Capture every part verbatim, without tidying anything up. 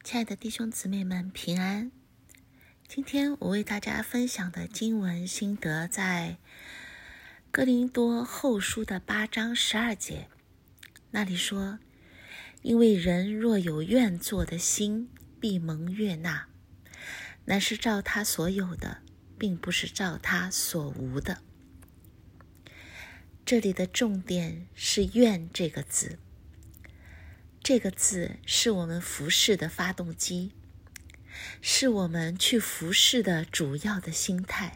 亲爱的弟兄姊妹们，平安。今天我为大家分享的经文心得在哥林多后书的八章十二节，那里说：因为人若有愿做的心，必蒙悦纳，乃是照他所有的，并不是照他所无的。这里的重点是愿这个字，这个字是我们服事的发动机，是我们去服事的主要的心态。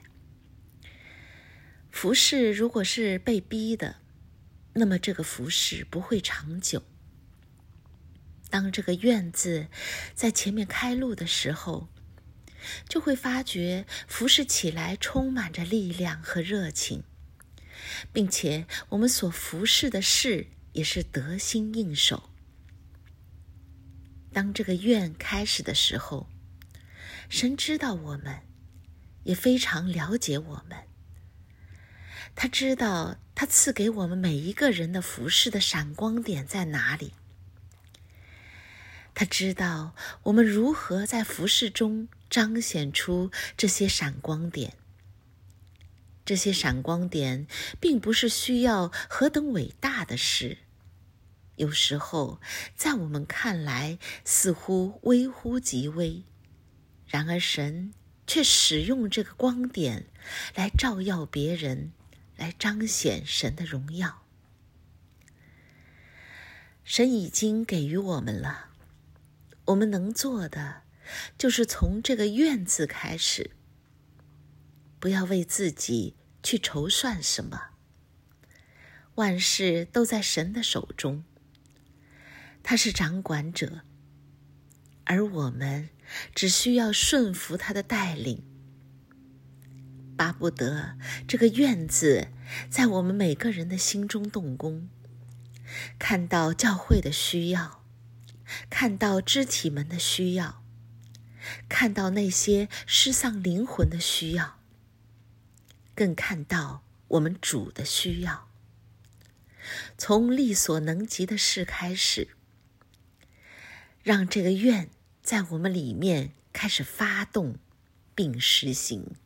服事如果是被逼的，那么这个服事不会长久。当这个愿字在前面开路的时候，就会发觉服事起来充满着力量和热情，并且我们所服事的事也是得心应手。当这个愿开始的时候，神知道我们，也非常了解我们。他知道他赐给我们每一个人的服事的闪光点在哪里。他知道我们如何在服事中彰显出这些闪光点。这些闪光点并不是需要何等伟大的事，有时候在我们看来似乎微乎其微，然而神却使用这个光点来照耀别人，来彰显神的荣耀。神已经给予我们了，我们能做的就是从这个愿字开始，不要为自己去筹算什么，万事都在神的手中，他是掌管者，而我们只需要顺服他的带领。巴不得这个愿字在我们每个人的心中动工，看到教会的需要，看到肢体们的需要，看到那些失丧灵魂的需要，更看到我们主的需要。从力所能及的事开始，让这个愿在我们里面开始发动并实行。